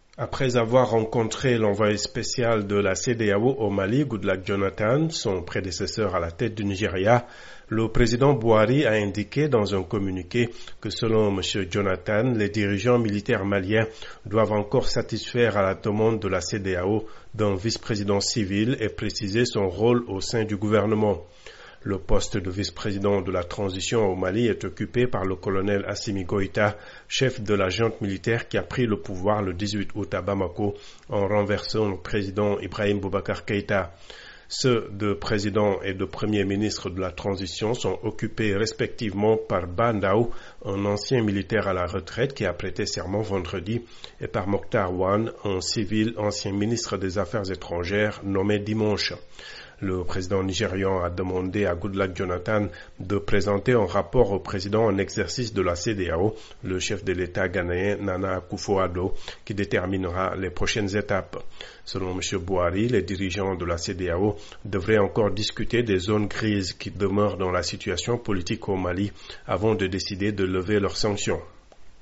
Après avoir rencontré l'envoyé spécial de la CEDEAO au Mali, Goodluck Jonathan, son prédécesseur à la tête du Nigeria, le président Buhari a indiqué dans un communiqué que selon M. Jonathan, les dirigeants militaires maliens doivent encore satisfaire à la demande de la CEDEAO d'un vice-président civil et préciser son rôle au sein du gouvernement. Le poste de vice-président de la transition au Mali est occupé par le colonel Assimi Goïta, chef de la junte militaire qui a pris le pouvoir le 18 août à Bamako en renversant le président Ibrahim Boubacar Keïta. Ceux de président et de premier ministre de la transition sont occupés respectivement par Ba Ndaw, un ancien militaire à la retraite qui a prêté serment vendredi, et par Mokhtar Wane, un civil ancien ministre des Affaires étrangères nommé dimanche. Le président nigérian a demandé à Goodluck Jonathan de présenter un rapport au président en exercice de la CEDEAO, le chef de l'État ghanéen Nana Akufo-Addo, qui déterminera les prochaines étapes. Selon M. Buhari, les dirigeants de la CEDEAO devraient encore discuter des zones grises qui demeurent dans la situation politique au Mali avant de décider de lever leurs sanctions.